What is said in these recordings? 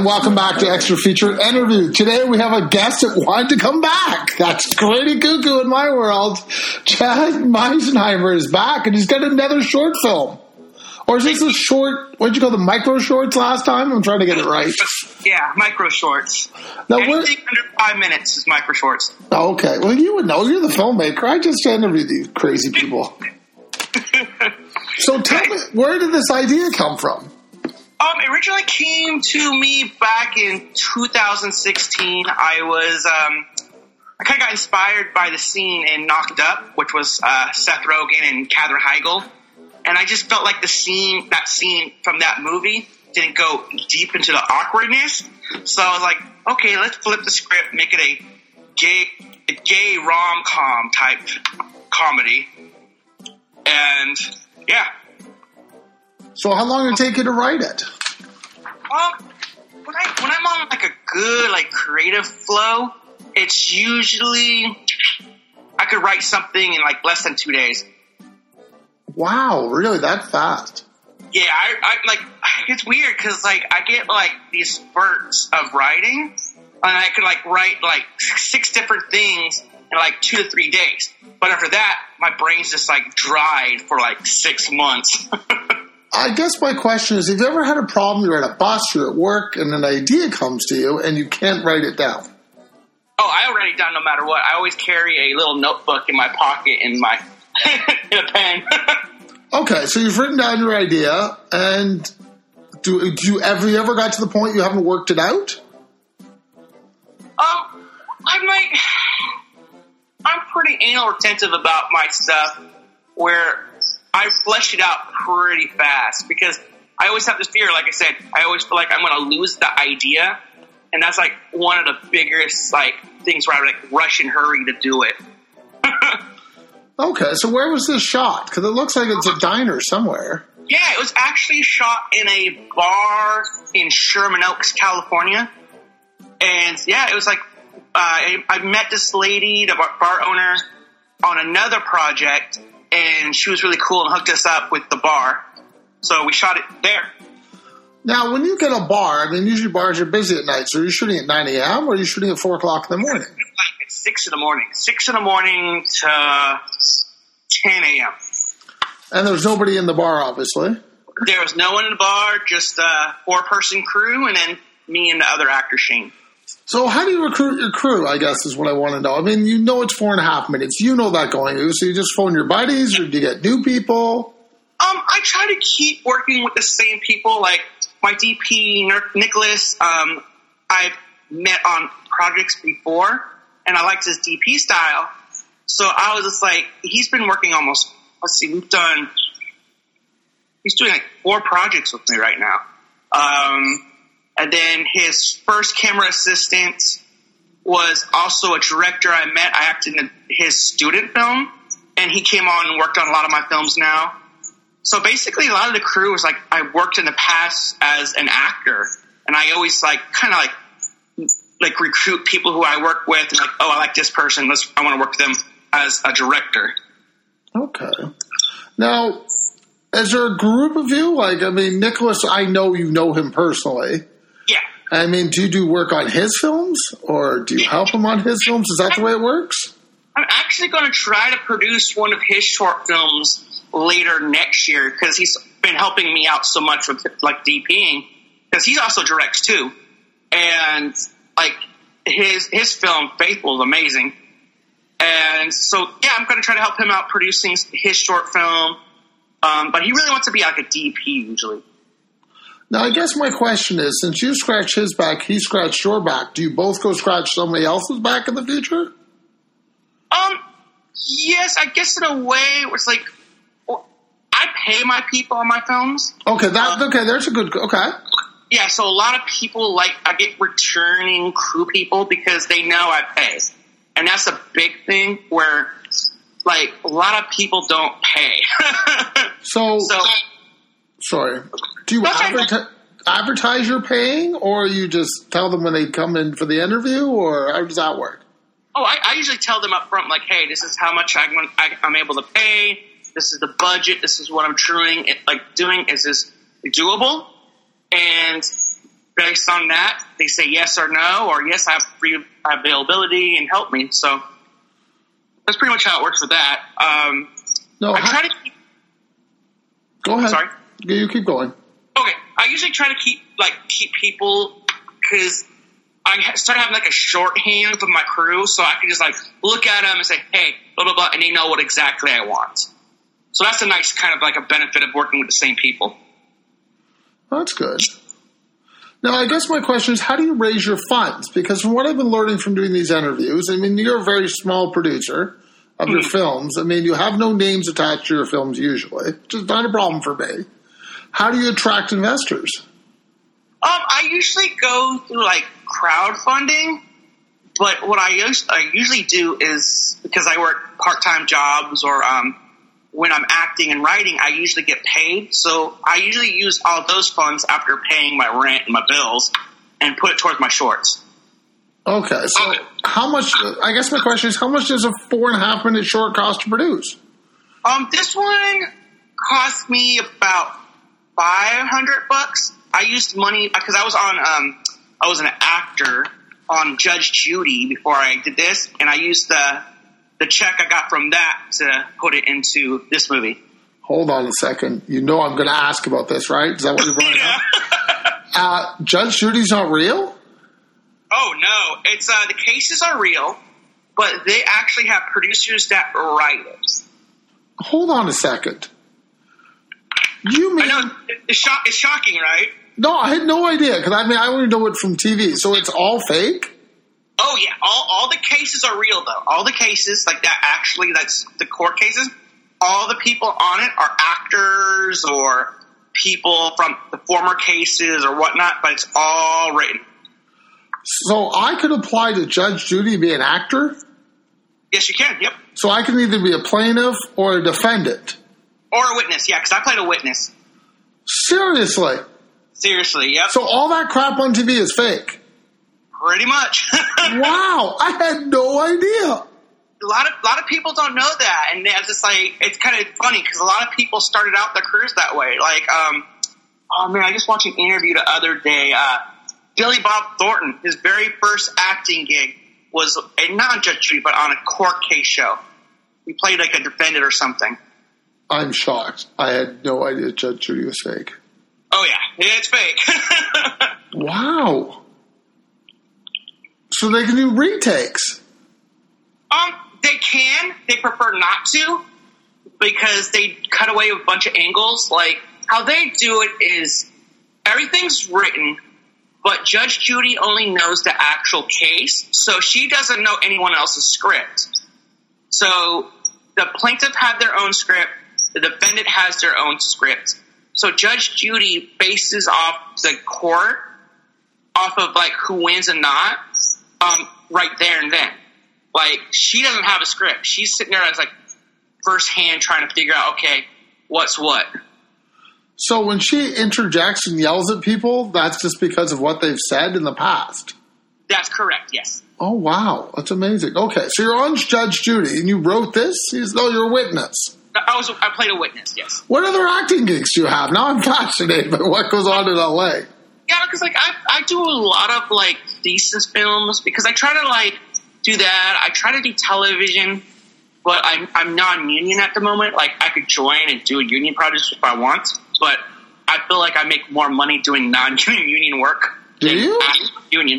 welcome back to Extra Feature Interview. Today we have a guest that wanted to come back. That's pretty cuckoo in my world. Chad Meisenheimer is back, and he's got another short film. Or is this a short, what did you call the micro shorts last time? I'm trying to get it right. Yeah, micro shorts. Now, anything under 5 minutes is micro shorts. Oh, okay. Well, you would know. You're the filmmaker. I just interviewed these crazy people. So tell me, where did this idea come from? It originally came to me back in 2016. I kind of got inspired by the scene in Knocked Up, which was Seth Rogen and Katherine Heigl. And I just felt like that scene from that movie didn't go deep into the awkwardness. So I was like, okay, let's flip the script, make it a gay rom-com type comedy. And, yeah. So how long did it take you to write it? When I'm on like a good like creative flow, it's usually I could write something in like less than 2 days. Wow, really that fast? Yeah, I like it's weird because like I get like these spurts of writing, and I could like write like 6 different things in like 2 to 3 days. But after that, my brain's just like dried for like 6 months. I guess my question is, have you ever had a problem, you're at a bus, you're at work, and an idea comes to you, and you can't write it down? Oh, I write it down no matter what. I always carry a little notebook in my pocket in my in a pen. Okay, so you've written down your idea, and have you ever got to the point you haven't worked it out? I'm pretty anal retentive about my stuff, where I flesh it out pretty fast because I always have this fear. Like I said, I always feel like I'm going to lose the idea, and that's like one of the biggest like things where I like rush and hurry to do it. Okay, so where was this shot? Because it looks like it's a diner somewhere. Yeah, it was actually shot in a bar in Sherman Oaks, California, and yeah, it was like I met this lady, the bar owner, on another project. And she was really cool and hooked us up with the bar. So we shot it there. Now, when you get a bar, I mean, usually bars are busy at night. So are you shooting at 9 a.m. or are you shooting at 4 o'clock in the morning? Like at 6 in the morning. 6 in the morning to 10 a.m. And there's nobody in the bar, obviously. There was no one in the bar, just a 4-person crew, and then me and the other actor, Shane. So how do you recruit your crew, I guess, is what I want to know. I mean, you know it's 4.5 minutes. You know that going in. So you just phone your buddies, or do you get new people? I try to keep working with the same people. Like my DP, Nicholas, I've met on projects before, and I liked his DP style. So I was just like, he's been working almost, he's doing like 4 projects with me right now. And then his first camera assistant was also a director I met. I acted in his student film, and he came on and worked on a lot of my films now. So basically, a lot of the crew was like, I worked in the past as an actor, and I always like kind of like recruit people who I work with, and like, oh, I like this person. I want to work with them as a director. Okay. Now, is there a group of you? Like, I mean, Nicholas, I know you know him personally. Yeah. I mean, do you do work on his films, or do you help him on his films? Is that the way it works? I'm actually going to try to produce one of his short films later next year because he's been helping me out so much with like DPing because he also directs too. And like his film, Faithful, is amazing. And so, yeah, I'm going to try to help him out producing his short film. But he really wants to be like a DP usually. Now, I guess my question is, since you scratch his back, he scratched your back, do you both go scratch somebody else's back in the future? Yes, I guess in a way where it's like, I pay my people on my films. Okay, there's a good, okay. Yeah, so a lot of people, like, I get returning crew people because they know I pay. And that's a big thing where, like, a lot of people don't pay. Sorry. Do you advertise you're paying, or you just tell them when they come in for the interview, or how does that work? Oh, I usually tell them up front, like, hey, this is how much I'm able to pay. This is the budget. This is what I'm doing. Is this doable? And based on that, they say yes or no, or yes, I have free availability and help me. So that's pretty much how it works with that. I try to keep. Go ahead. Sorry, you keep going. Okay, I usually try to keep people because I started having like a shorthand with my crew, so I can just like look at them and say, "Hey, blah blah blah," and they know what exactly I want. So that's a nice kind of like a benefit of working with the same people. That's good. Now, I guess my question is, how do you raise your funds? Because from what I've been learning from doing these interviews, I mean, you're a very small producer of your films. I mean, you have no names attached to your films usually, which is not a problem for me. How do you attract investors? I usually go through like crowdfunding, but what I usually do is, because I work part-time jobs or when I'm acting and writing, I usually get paid. So I usually use all those funds after paying my rent and my bills and put it towards my shorts. Okay, so how much, I guess my question is, how much does a 4.5-minute short cost to produce? This one cost me about $500. I used money because I was an actor on Judge Judy before I did this, and I used the check I got from that to put it into this movie. Hold on a second. You know I'm going to ask about this, right? Is that what you're bringing up? Judge Judy's not real? Oh, no. It's the cases are real, but they actually have producers that write it. Hold on a second. You mean... I know. It's shocking, right? No, I had no idea, because I only know it from TV, so it's all fake? Oh, yeah. All the cases are real, though. All the cases, like that, actually, that's the court cases, all the people on it are actors or people from the former cases or whatnot, but it's all written. So I could apply to Judge Judy to be an actor? Yes, you can, yep. So I can either be a plaintiff or a defendant? Or a witness, yeah, because I played a witness. Seriously? Seriously, yep. So all that crap on TV is fake? Pretty much. Wow, I had no idea. A lot of people don't know that, and it's just like, it's kind of funny because a lot of people started out their careers that way. Like, oh man, I just watched an interview the other day. Billy Bob Thornton, his very first acting gig was not on Judge Judy, but on a court case show. He played like a defendant or something. I'm shocked. I had no idea Judge Judy was fake. Oh yeah, it's fake. Wow. So they can do retakes? They can. They prefer not to because they cut away a bunch of angles. Like, how they do it is everything's written, but Judge Judy only knows the actual case, so she doesn't know anyone else's script. So the plaintiff had their own script, the defendant has their own script. So Judge Judy bases off the court off of like who wins and not, right there and then. Like, she doesn't have a script. She's sitting there as like first hand trying to figure out, okay, what's what. So when she interjects and yells at people, that's just because of what they've said in the past? That's correct, yes. Oh, wow. That's amazing. Okay, so you're on Judge Judy, and you wrote this? You're a witness. I played a witness, yes. What other acting gigs do you have? Now I'm fascinated by what goes on in L.A. Yeah, because like I do a lot of like thesis films because I try to like do that. I try to do television, but I'm non-union at the moment. Like, I could join and do a union project if I want, but I feel like I make more money doing non-union work than union.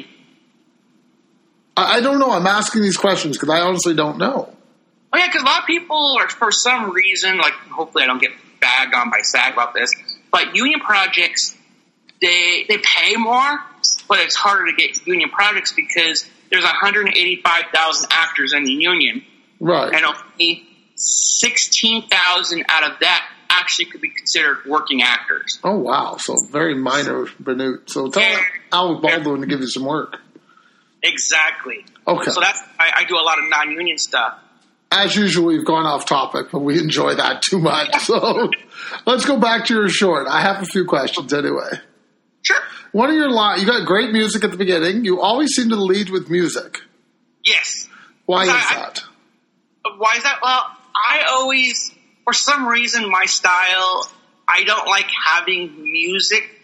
I don't know. I'm asking these questions because I honestly don't know. Oh, yeah, because a lot of people are, for some reason, like, hopefully I don't get bagged on by SAG about this, but union projects, they pay more, but it's harder to get union projects because there's 185,000 actors in the union. Right. And only 16,000 out of that actually could be considered working actors. Oh, wow. So very minor, minute. So tell Alec Baldwin to give you some work. Exactly. Okay. So that's, I do a lot of non-union stuff. As usual, we've gone off topic, but we enjoy that too much. So let's go back to your short. I have a few questions anyway. Sure. One of your lines, you got great music at the beginning. You always seem to lead with music. Yes. Why is that? Why is that? Well, I always, for some reason, my style, I don't like having music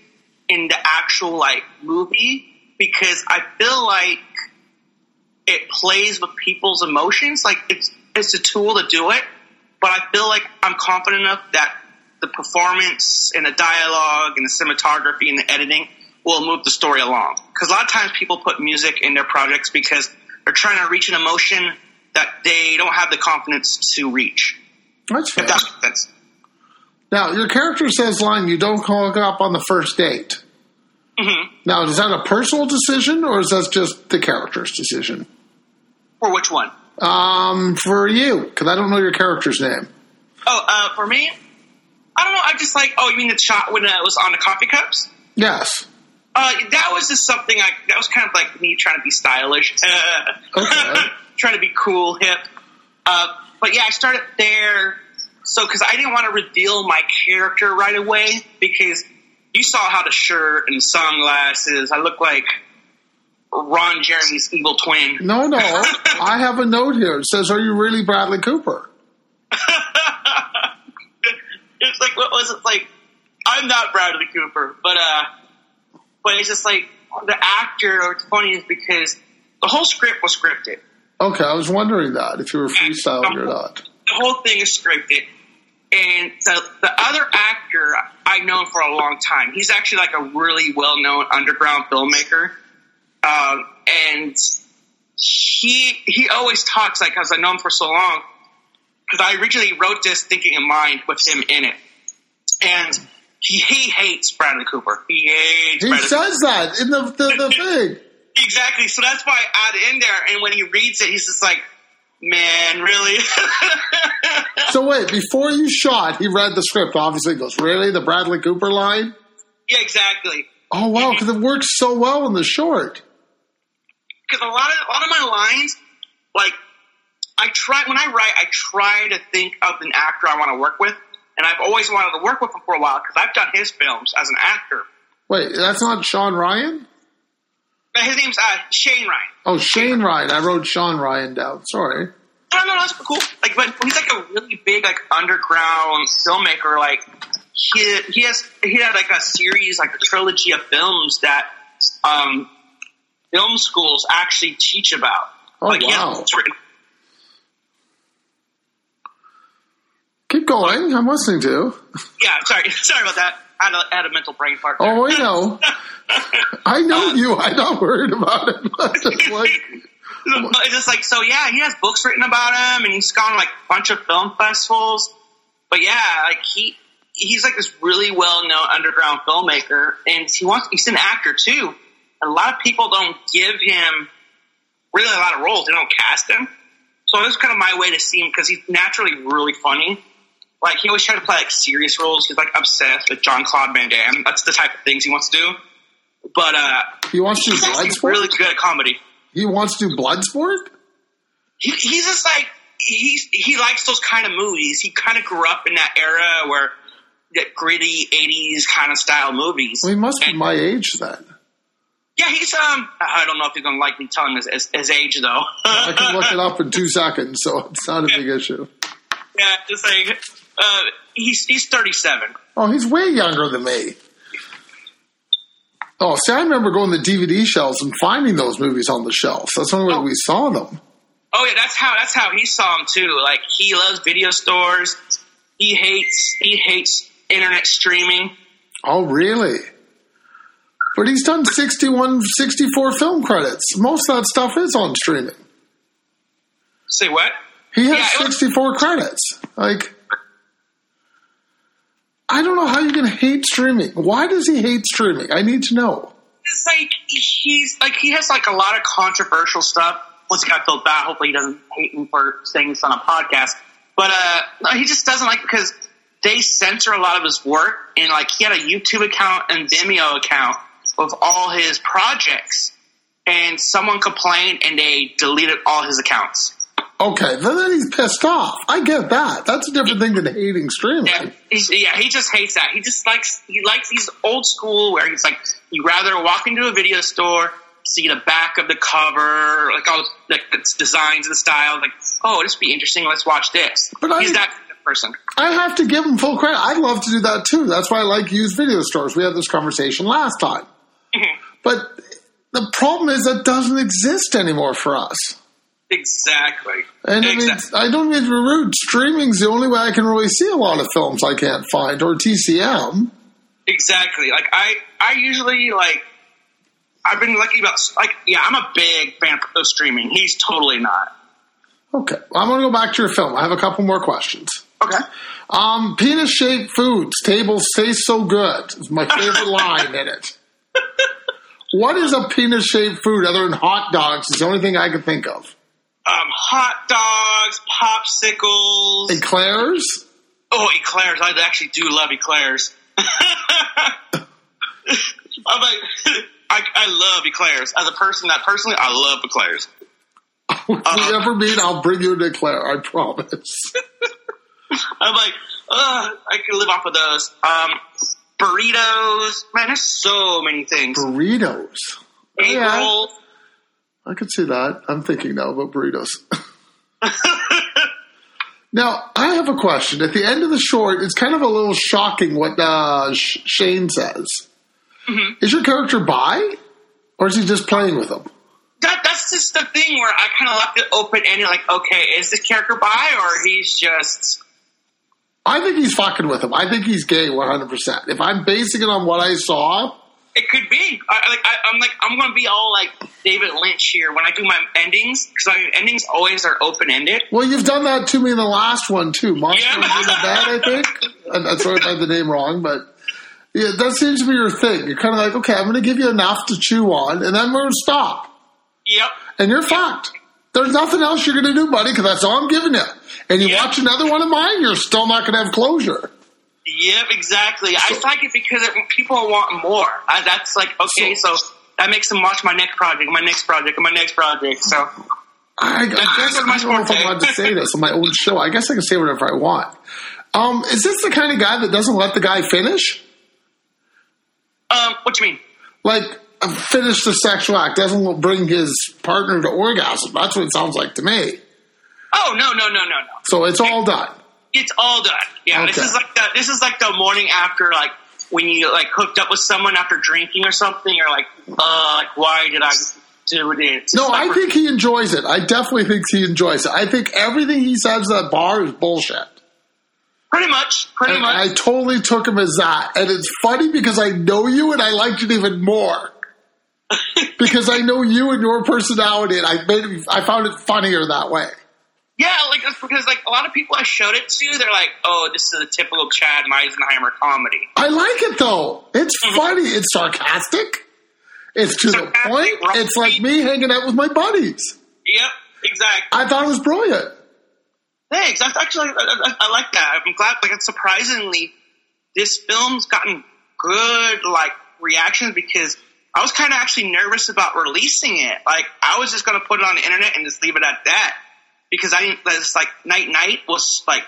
in the actual like movie because I feel like it plays with people's emotions. Like it's a tool to do it, but I feel like I'm confident enough that the performance and the dialogue and the cinematography and the editing will move the story along. Because a lot of times people put music in their projects because they're trying to reach an emotion that they don't have the confidence to reach. That's fair. If that makes sense. Now, your character says line, you don't hook up on the first date. Mm-hmm. Now, is that a personal decision or is that just the character's decision? For which one? For you, because I don't know your character's name. Oh, for me? I don't know. I just like, you mean the shot when it was on the coffee cups? Yes. That was just something that was kind of like me trying to be stylish. Okay. Trying to be cool, hip. But yeah, I started there. So, because I didn't want to reveal my character right away, because you saw how the shirt and sunglasses, I look like Ron Jeremy's evil twin. No. I have a note here. It says, are you really Bradley Cooper? It's like, what was it? Like, I'm not Bradley Cooper, but it's just like, the actor, what's funny is because the whole script was scripted. Okay, I was wondering that, if you were freestyling or not. The whole thing is scripted. And so the other actor I've known for a long time. He's actually like a really well-known underground filmmaker. And he always talks like, because I know him for so long, because I originally wrote this thinking in mind with him in it. And he hates Bradley Cooper. He says that in the thing. Exactly. So that's why I add in there. And when he reads it, he's just like, man, really? So wait, before you shot, he read the script. Obviously, he goes, really? The Bradley Cooper line? Yeah, exactly. Oh, wow, because it works so well in the short. Because a lot of my lines, like, when I write, I try to think of an actor I want to work with. And I've always wanted to work with him for a while because I've done his films as an actor. Wait, that's not Sean Ryan? His name's Shane Ryan. Oh, Shane Ryan. I wrote Sean Ryan down. Sorry. No, that's cool. Like, but he's like a really big, like, underground filmmaker. Like, he had like a series, like a trilogy of films that film schools actually teach about. Oh, like, wow. Keep going. I'm listening to. Yeah, sorry about that. I had a mental brain fart there. Oh, I know. I know you. I'm not worried about it. But it's just like, so yeah, he has books written about him, and he's gone like a bunch of film festivals. But yeah, like he's like this really well-known underground filmmaker, and he's an actor too. A lot of people don't give him really a lot of roles. They don't cast him. So this is kind of my way to see him because he's naturally really funny. Like, he always tries to play, like, serious roles. He's, like, obsessed with Jean-Claude Van Damme. That's the type of things he wants to do. But, he wants to do Bloodsport? Really good at comedy. He wants to do Bloodsport? He's just, like, he likes those kind of movies. He kind of grew up in that era where that gritty 80s kind of style movies. Well, he must be my age, then. Yeah, he's, I don't know if he's going to like me telling his age, though. I can look it up in 2 seconds, so it's not a big issue. Yeah, just like, he's 37. Oh, he's way younger than me. Oh, see, I remember going to DVD shelves and finding those movies on the shelves. That's the only way we saw them. Oh yeah, that's how he saw them too. Like, he loves video stores. He hates internet streaming. Oh, really? But he's done 64 film credits. Most of that stuff is on streaming. Say what? He has 64 credits. Like, I don't know how you can hate streaming. Why does he hate streaming? I need to know. It's like he has like a lot of controversial stuff. Once he got filled out, hopefully he doesn't hate me for saying this on a podcast. But no, he just doesn't like, because they censor a lot of his work, and like, he had a YouTube account and Vimeo account of all his projects, and someone complained and they deleted all his accounts. Okay, then he's pissed off. I get that. That's a different thing than hating streaming. Yeah, he just hates that. He likes these old school where he's like, you'd rather walk into a video store, see the back of the cover, like all the designs and the style, like, oh, this would be interesting, let's watch this. But he's that person. I have to give him full credit. I'd love to do that too. That's why I like used video stores. We had this conversation last time. Mm-hmm. But the problem is that doesn't exist anymore for us. Exactly. And I mean, I don't mean to be rude. Streaming's the only way I can really see a lot of films I can't find, or TCM. Exactly. Like I usually I've been lucky about I'm a big fan of streaming. He's totally not. Okay, I'm going to go back to your film. I have a couple more questions. Okay. Penis-shaped foods. Tables taste so good. It's my favorite line in it. What is a penis-shaped food other than hot dogs? It's the only thing I can think of. Hot dogs, popsicles. Eclairs? Oh, eclairs. I actually do love eclairs. I'm like, I love eclairs. As a person, personally, I love eclairs. If we ever meet, I'll bring you an eclair, I promise. I'm like, I can live off of those. Burritos. Man, there's so many things. Burritos. Egg rolls. I could see that. I'm thinking now about burritos. Now, I have a question. At the end of the short, it's kind of a little shocking what Shane says. Mm-hmm. Is your character bi? Or is he just playing with them? That's just the thing where I kind of left it open-ended, like, okay, is this character bi or he's just... I think he's fucking with him. I think he's gay 100%. If I'm basing it on what I saw... It could be. I'm going to be all like David Lynch here when I do my endings, because my endings always are open-ended. Well, you've done that to me in the last one, too. Monster in the Bed, I think. I'm sorry if I had the name wrong, but... Yeah, that seems to be your thing. You're kind of like, okay, I'm going to give you enough to chew on, and then we're going to stop. Yep. And you're fucked. There's nothing else you're going to do, buddy, because that's all I'm giving you. And you watch another one of mine, you're still not going to have closure. Yep, exactly. I like it because people want more. That's like, okay, so that makes them watch my next project, my next project, and my next project. So I guess I don't know if I wanted to say this on my own show. I guess I can say whatever I want. Is this the kind of guy that doesn't let the guy finish? What do you mean? Like, finish the sexual act, doesn't bring his partner to orgasm. That's what it sounds like to me. Oh, no. So it's all done. It's all done. Yeah, okay. This is like the morning after, like, when you, like, hooked up with someone after drinking or something. You're like, why did I do this? No, I think he enjoys it. I definitely think he enjoys it. I think everything he says at that bar is bullshit. Pretty much. I totally took him as that. And it's funny because I know you and I liked it even more. Because I know you and your personality, and I found it funnier that way. Yeah, like, that's because, like, a lot of people I showed it to, they're like, oh, this is a typical Chad Meisenheimer comedy. I like it, though. It's funny. It's sarcastic. It's to the point. It's like me hanging out with my buddies. Yep, exactly. I thought it was brilliant. Thanks. Actually, I like that. I'm glad. Like, surprisingly, this film's gotten good like reactions because I was kind of actually nervous about releasing it. Like, I was just going to put it on the internet and just leave it at that because I didn't. It's like Night was like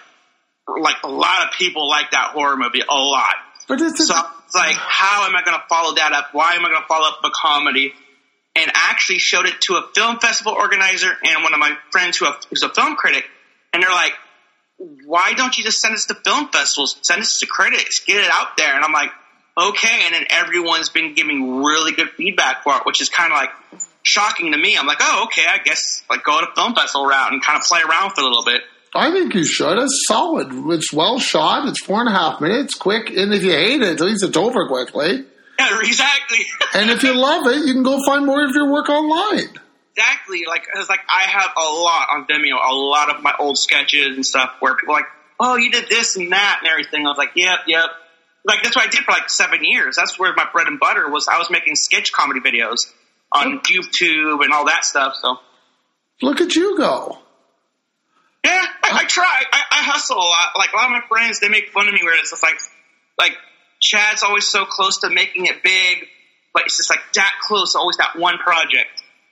a lot of people like that horror movie a lot. But it's like, how am I going to follow that up? Why am I going to follow up a comedy? And actually showed it to a film festival organizer and one of my friends who's a film critic. And they're like, why don't you just send us to film festivals? Send us to critics. Get it out there. And I'm like, okay. And then everyone's been giving really good feedback for it, which is kind of like shocking to me. I'm like, oh, okay, I guess like go to film festival route and kind of play around for a little bit. I think you should. It's solid. It's well shot. It's 4.5 minutes, quick. And if you hate it, at least it's over quickly. Yeah, exactly. And if you love it, you can go find more of your work online. Exactly. Cause I have a lot on Vimeo, a lot of my old sketches and stuff where people are like, oh, you did this and that and everything. I was like, yep. Like, that's what I did for like 7 years. That's where my bread and butter was. I was making sketch comedy videos on YouTube and all that stuff. So look at you go. Yeah, I try. I hustle a lot. Like, a lot of my friends, they make fun of me where it's just like Chad's always so close to making it big, but it's just like that close, always that one project.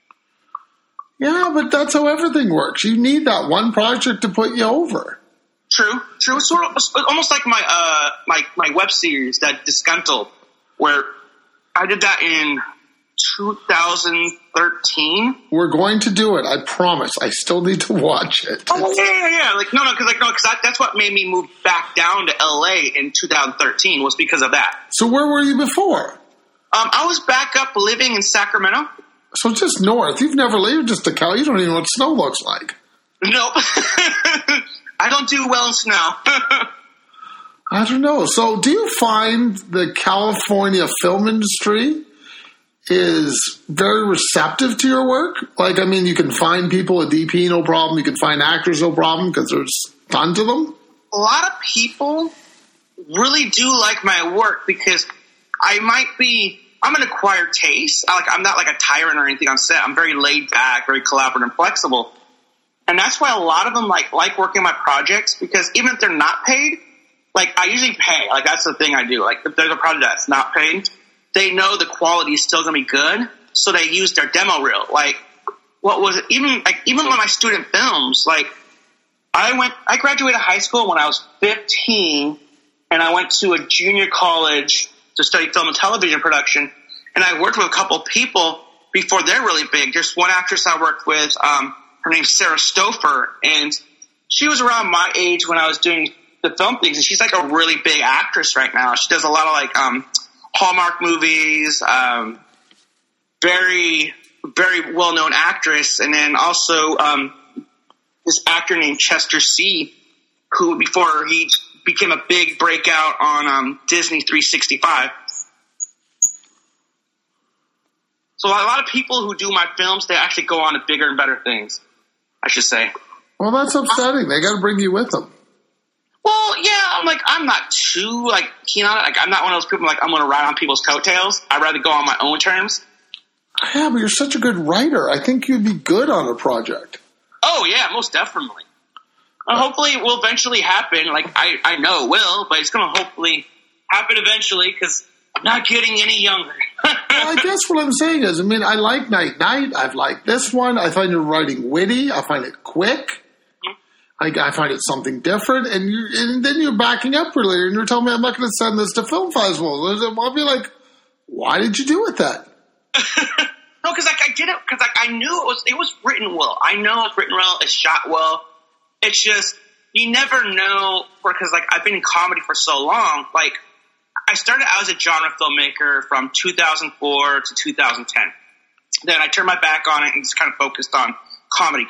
Yeah, but that's how everything works. You need that one project to put you over. True. It's sort of almost like my web series, that Disgruntled, where I did that in 2013. We're going to do it. I promise. I still need to watch it. Oh yeah. Like no, because that's what made me move back down to LA in 2013 was because of that. So where were you before? I was back up living in Sacramento. So just north. You've never lived just to Cal. You don't even know what snow looks like. Nope. I don't do well in snow. I don't know. So do you find the California film industry is very receptive to your work? Like, I mean, you can find people at DP, no problem. You can find actors, no problem, because there's tons of them. A lot of people really do like my work because I'm an acquired taste. I'm not like a tyrant or anything on set. I'm very laid back, very collaborative and flexible. And that's why a lot of them like working my projects because even if they're not paid, like I usually pay. Like that's the thing I do. Like if there's a project that's not paid, they know the quality is still going to be good. So they use their demo reel. Like what was it? Even with my student films, like I graduated high school when I was 15 and I went to a junior college to study film and television production. And I worked with a couple of people before they're really big. There's one actress I worked with, her name's Sarah Stouffer, and she was around my age when I was doing the film things, and she's like a really big actress right now. She does a lot of like Hallmark movies, very, very well-known actress, and then also this actor named Chester See, who before he became a big breakout on Disney 365. So a lot of people who do my films, they actually go on to bigger and better things, I should say. Well, that's upsetting. They got to bring you with them. Well, yeah, I'm not too keen on it. Like I'm not one of those people I'm going to ride on people's coattails. I'd rather go on my own terms. Yeah, but you're such a good writer. I think you'd be good on a project. Oh yeah, most definitely. Hopefully it will eventually happen. Like I know it will, but it's going to hopefully happen eventually because I'm not getting any younger. Well, I guess what I'm saying is, I mean, I like Night Night. I've liked this one. I find your writing witty. I find it quick. I find it something different. And then you're backing up earlier and you're telling me I'm not going to send this to film festivals. I'll be like, why did you do it that? No, because I did it because I knew it was written well. I know it's written well. It's shot well. It's just you never know because I've been in comedy for so long. Like I started out as a genre filmmaker from 2004 to 2010. Then I turned my back on it and just kind of focused on comedy.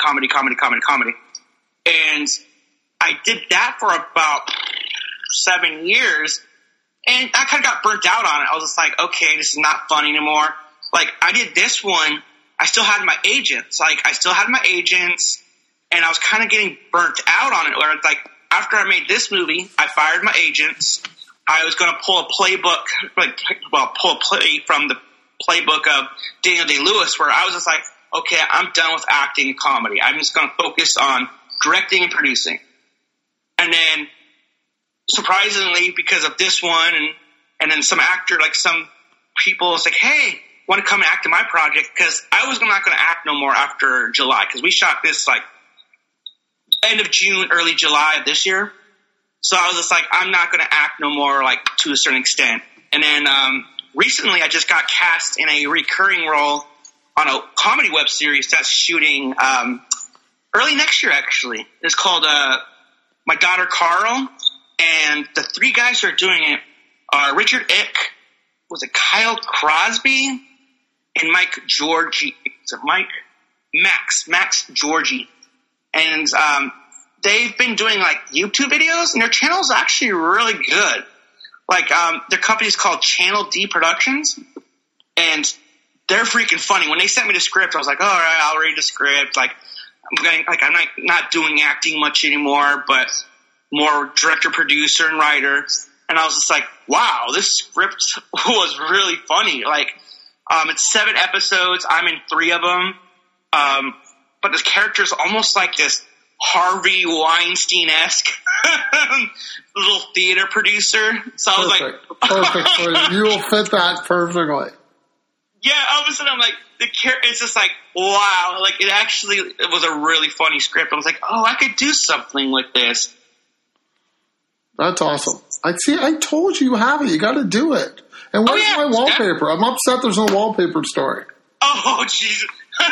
And I did that for about 7 years, and I kind of got burnt out on it. I was just like, okay, this is not fun anymore. Like, I did this one, I still had my agents. And I was kind of getting burnt out on it. Where it's like, after I made this movie, I fired my agents. I was going to pull a playbook, pull a play from the playbook of Daniel Day-Lewis, where I was just like, okay, I'm done with acting and comedy. I'm just going to focus on directing and producing. And then, surprisingly, because of this one and then some actor, like some people was like, hey, want to come and act in my project? Because I was not going to act no more after July, because we shot this end of June, early July of this year. So I was just like, I'm not going to act no more, to a certain extent. And then recently I just got cast in a recurring role on a comedy web series that's shooting early next year, actually. It's called My Daughter Carl. And the three guys who are doing it are Richard Ick, was it Kyle Crosby, and Mike Georgie. Is it Mike? Max Georgie. And they've been doing YouTube videos, and their channel is actually really good. Their company's called Channel D Productions, and they're freaking funny. When they sent me the script, I was like, all right, I'll read the script. I'm not doing acting much anymore, but more director, producer, and writer. And I was just like, wow, this script was really funny. It's 7 episodes. I'm in 3 of them. But the character's almost like this Harvey Weinstein-esque little theater producer. So I was like, perfect. You will fit that perfectly. Yeah, all of a sudden I'm like, it's just like, wow. It was a really funny script. I was like, oh, I could do something with this. That's awesome. I told you have it. You got to do it. And where's my wallpaper? I'm upset there's no wallpaper story. Oh, jeez.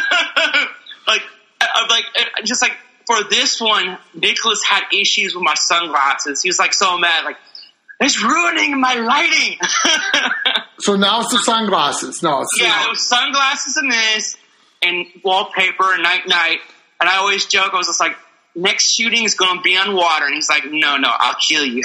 Just like for this one, Nicholas had issues with my sunglasses. He was like so mad, like, it's ruining my lighting. So now it's the sunglasses. No, it's it was sunglasses and this, and wallpaper and night. And I always joke, I was just like, next shooting is going to be on water. And he's like, no, I'll kill you.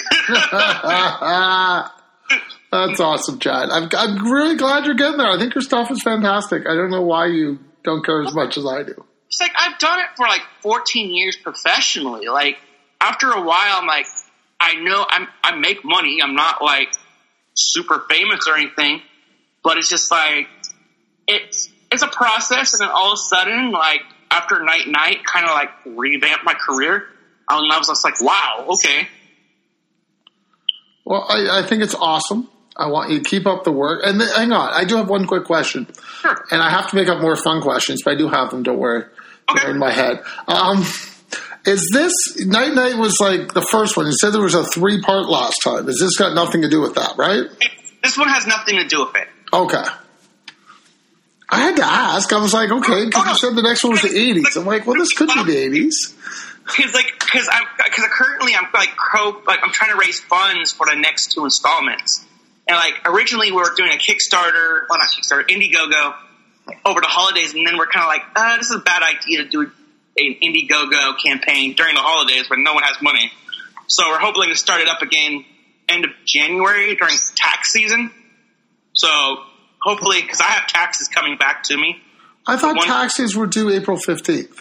That's awesome, Chad. I'm really glad you're getting there. I think your stuff is fantastic. I don't know why you don't care as much as I do. It's like I've done it for like 14 years professionally. Like after a while, I'm like, I know I make money. I'm not like super famous or anything, but it's just like it's a process. And then all of a sudden, like after night, kind of like revamped my career. And I was just like, wow, okay. Well, I think it's awesome. I want you to keep up the work. And hang on, I do have one quick question. Sure. And I have to make up more fun questions, but I do have them, don't worry. Okay. They're in my head. Is this, Night was like the first one. You said there was a 3-part last time. Has this got nothing to do with that, right? This one has nothing to do with it. Okay. I had to ask. I was like, okay, because you said the next one was the 80s. I'm like, well, this could be the 80s. Because currently I'm I'm trying to raise funds for the next 2 installments. And like originally we were doing a Kickstarter, well not Kickstarter, Indiegogo over the holidays, and then we're kind of like, this is a bad idea to do an Indiegogo campaign during the holidays when no one has money. So we're hoping to start it up again end of January during tax season. So hopefully, because I have taxes coming back to me. I thought taxes were due April 15th.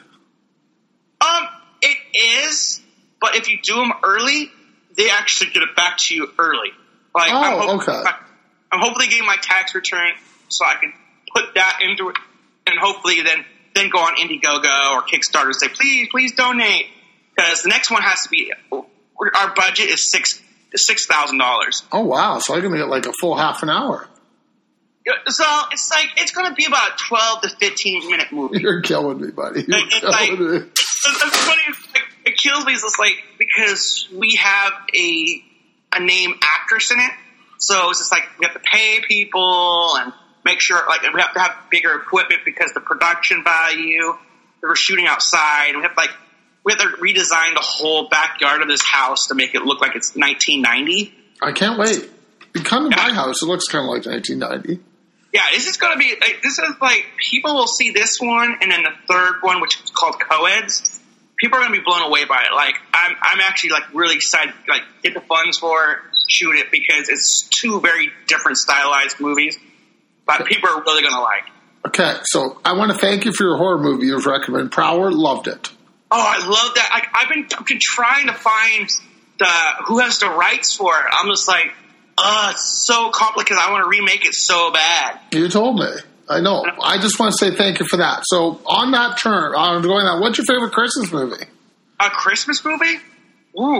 It is, but if you do them early, they actually get it back to you early. Like, okay. I'm hopefully getting my tax return so I can put that into it, and hopefully then go on Indiegogo or Kickstarter and say, please donate, because the next one has to be. Our budget is $6,000. Oh wow! So I'm gonna get like a full half an hour. So it's like it's going to be about a 12 to 15 minute movie. You're killing me, buddy. It's funny. It kills me. It's just like because we have a name actress in it, so it's just like we have to pay people and make sure like we have to have bigger equipment because the production value. We're shooting outside. We have to redesign the whole backyard of this house to make it look like it's 1990. I can't wait. You come to my house, it looks kind of like 1990. Yeah, this is going to be people will see this one and then the third one, which is called Co-Eds. People are going to be blown away by it. Like I'm actually like really excited to like get the funds for it, shoot it, because it's 2 very different stylized movies, but people are really going to like. Okay, so I want to thank you for your horror movie you've recommended. Prowler, loved it. Oh, I love that. I've been trying to find who has the rights for it. I'm just like, it's so complicated. I want to remake it so bad. You told me. I know. I just want to say thank you for that. So on that turn, what's your favorite Christmas movie? A Christmas movie? Ooh.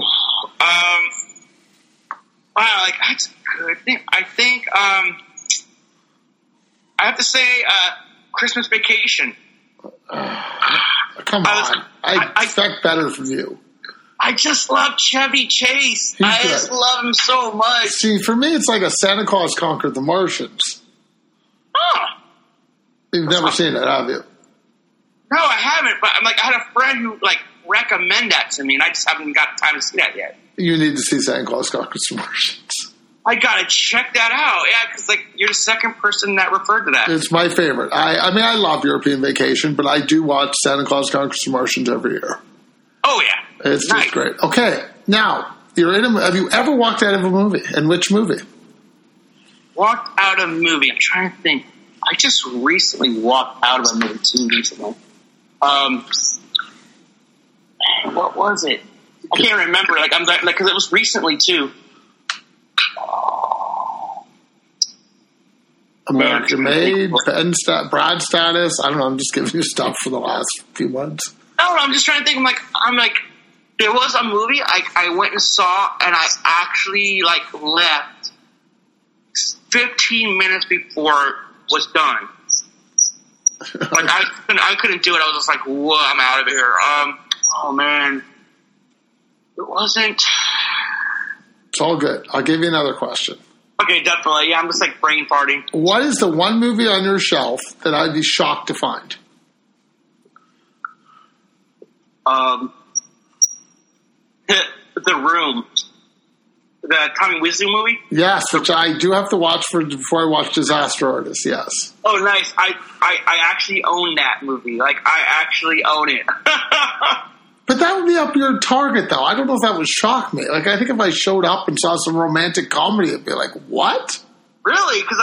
Wow, like that's good. I think I have to say Christmas Vacation. Come on. I expect better from you. I just love Chevy Chase. I just love him so much. See, for me, it's like a Santa Claus Conquered the Martians. Oh. You've never seen it, have you? No, I haven't. But I had a friend who recommended that to me, and I just haven't got time to see that yet. You need to see Santa Claus Conquered the Martians. I gotta check that out. Yeah, because you're the second person that referred to that. It's my favorite. I love European Vacation, but I do watch Santa Claus Conquers the Martians every year. Oh yeah, it's just great. Okay, now have you ever walked out of a movie? And which movie? Walked out of a movie. I'm trying to think. I just recently walked out of a movie too recently. What was it? I can't remember. Because it was recently too. American Made, Brad Status. I don't know. I'm just giving you stuff for the last few months. No, I'm just trying to think. I'm like, there was a movie I went and saw, and I actually left 15 minutes before it was done. I couldn't do it. I was just like, whoa, I'm out of here. Oh man, it wasn't. It's all good. I'll give you another question. Okay, definitely. Yeah, I'm just like brain farting. What is the one movie on your shelf that I'd be shocked to find? The Room. The Tommy Wiseau movie? Yes, which I do have to watch before I watch Disaster Artist, yes. Oh, nice. I actually own that movie. Like, I actually own it. But that would be up your target, though. I don't know if that would shock me. Like, I think if I showed up and saw some romantic comedy, it'd be like, what? Really? Because,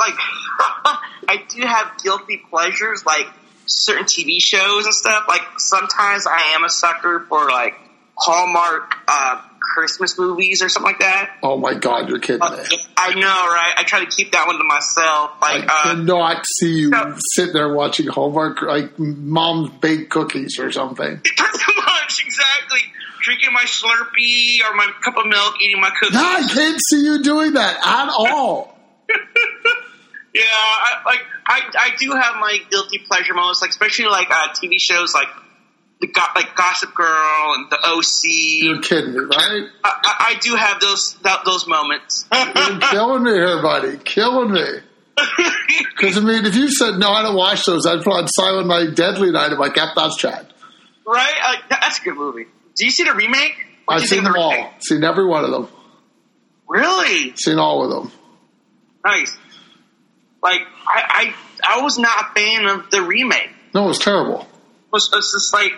I do have guilty pleasures, like certain TV shows and stuff. Like, sometimes I am a sucker for, like, Hallmark Christmas movies or something like that. Oh, my God, you're kidding me. I know, right? I try to keep that one to myself. Like, I cannot see you sitting there watching Hallmark, like, Mom's baked cookies or something. Pretty much, exactly. Drinking my Slurpee or my cup of milk, eating my cookies. No, I can't see you doing that at all. Yeah, I do have my guilty pleasure moments, like especially like TV shows like Gossip Girl and The OC. You're kidding me, right? I do have those moments. You're killing me here, buddy. Killing me. Because, I mean, if you said, no, I don't watch those, I'd put on Silent Night, Deadly Night, I'm like, yep, that's Chad. Right? That's a good movie. Do you see the remake? I've seen them all. Seen every one of them. Really? Seen all of them. Nice. Like, I was not a fan of the remake. No, it was terrible. It was just like,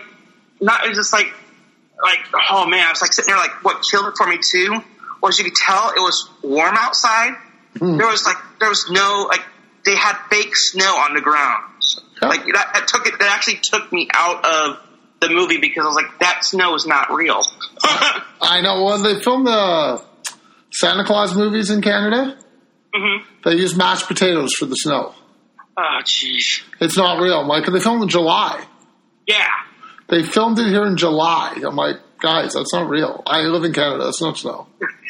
oh man, I was like sitting there like, what killed it for me too? Or as you could tell, it was warm outside. There was no, like, they had fake snow on the ground. Yeah. Like, that actually took me out of the movie because I was like, that snow is not real. I know. When they filmed the Santa Claus movies in Canada, they use mashed potatoes for the snow. Oh, jeez. It's not real. I'm like, they filmed in July. Yeah. They filmed it here in July. I'm like, guys, that's not real. I live in Canada. That's not snow.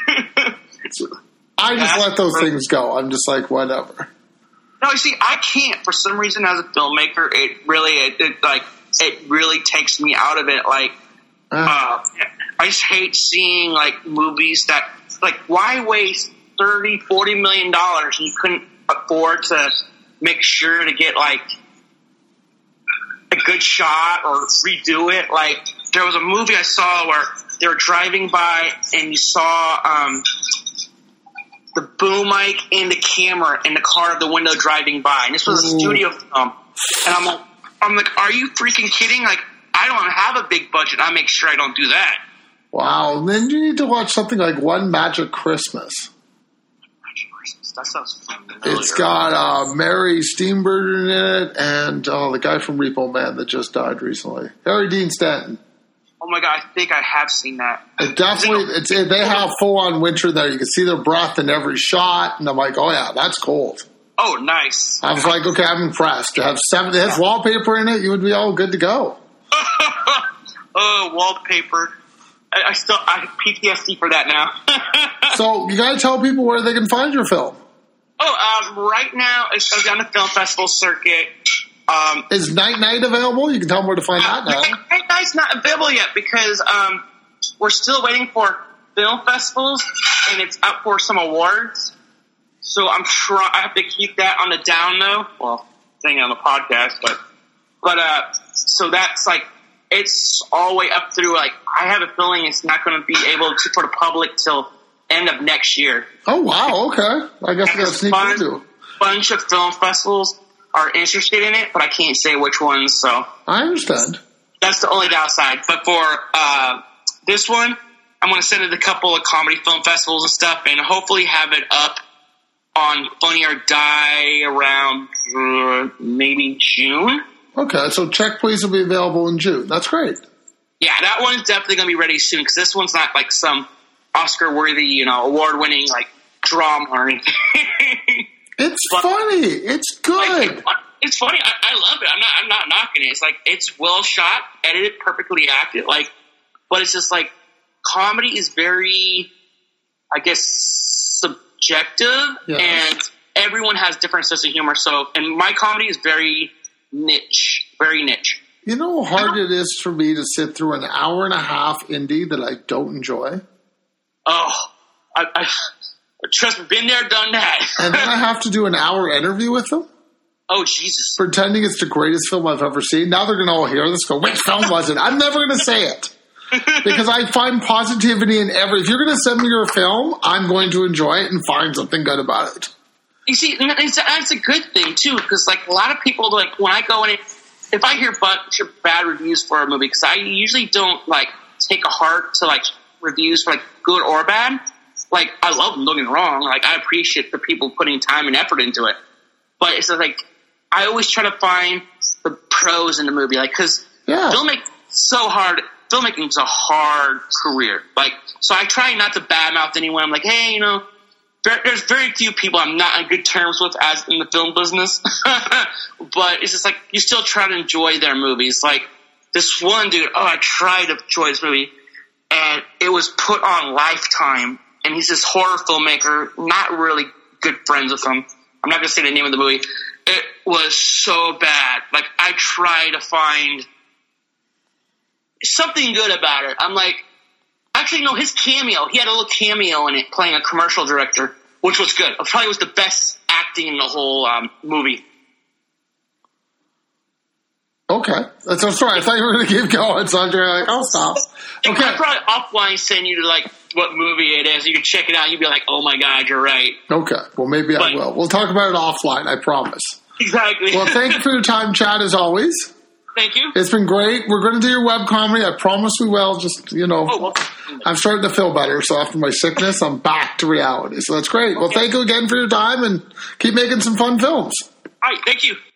I just let those things go. I'm just like, whatever. No, you see, I can't. For some reason, as a filmmaker, it really takes me out of it. Like, I just hate seeing like movies that, like, why waste $30-40 million and you couldn't afford to make sure to get like a good shot or redo it. Like, there was a movie I saw where they were driving by and you saw the boom mic and the camera in the car of the window driving by, and this was a studio film. And I'm like, are you freaking kidding? Like, I don't have a big budget. I make sure I don't do that. Wow. Then you need to watch something like One Magic Christmas. That sounds familiar. It's got Mary Steenburgen in it and the guy from Repo Man that just died recently, Harry Dean Stanton. Oh my God, I think I have seen that. It definitely, they have full on winter there. You can see their breath in every shot, and I'm like, oh yeah, that's cold. Oh, nice. I was like, okay, I'm impressed. To have it has wallpaper in it, you would be all good to go. Oh, wallpaper. I have PTSD for that now. So you got to tell people where they can find your film. Right now it's on the film festival circuit. Is Night Night available? You can tell them where to find that now. Night Night's not available yet because we're still waiting for film festivals and it's up for some awards. So I have to keep that on the down low. Well, saying it on the podcast, but so that's like, it's all the way up through, like, I have a feeling it's not going to be able to for the public till end of next year. Oh, wow, okay. I guess I got to sneak into. A bunch of film festivals are interested in it, but I can't say which ones, so. I understand. That's the only downside. But for this one, I'm going to send it to a couple of comedy film festivals and stuff, and hopefully have it up on Funny or Die around maybe June. Okay, so Check Please will be available in June. That's great. Yeah, that one's definitely going to be ready soon, because this one's not like some Oscar-worthy, award-winning, like, drama or anything. It's funny. It's good. Like, it's funny. I love it. I'm not knocking it. It's like, it's well shot, edited, perfectly acted. Like, but it's just like, comedy is very, I guess, subjective, and everyone has different sense of humor. So, and my comedy is very niche. You know how hard it is for me to sit through an hour and a half indie that I don't enjoy? Oh, Trust me, been there, done that. And then I have to do an hour interview with them? Oh, Jesus. Pretending it's the greatest film I've ever seen. Now they're going to all hear this go, which film was it? I'm never going to say it. Because I find positivity in if you're going to send me your film, I'm going to enjoy it and find something good about it. You see, that's a good thing, too, because, like, a lot of people, like, when I go in, if I hear a bunch of bad reviews for a movie, because I usually don't, like, take a heart to, like, reviews for, like, good or bad. Like, I love them, don't get me wrong. Like, I appreciate the people putting time and effort into it. But it's like, I always try to find the pros in the movie. Like, because filmmaking so hard. Filmmaking is a hard career. Like, so I try not to badmouth anyone. I'm like, hey, there's very few people I'm not on good terms with as in the film business. But it's just like, you still try to enjoy their movies. Like, this one dude, I tried to enjoy this movie. And it was put on Lifetime. And he's this horror filmmaker, not really good friends with him. I'm not going to say the name of the movie. It was so bad. Like, I tried to find something good about it. I'm like, actually, no, his cameo. He had a little cameo in it playing a commercial director, which was good. It probably was the best acting in the whole movie. Okay. That's right. I thought you were going to keep going, so you're like, I'll stop. Okay. I'm probably offline send you to, like, what movie it is. You can check it out. You'd be like, oh, my God, you're right. Okay. Well, maybe I will. We'll talk about it offline, I promise. Exactly. Well, thank you for your time, Chad, as always. Thank you. It's been great. We're going to do your web comedy. I promise we will. Just, I'm starting to feel better. So after my sickness, I'm back to reality. So that's great. Okay. Well, thank you again for your time and keep making some fun films. All right. Thank you.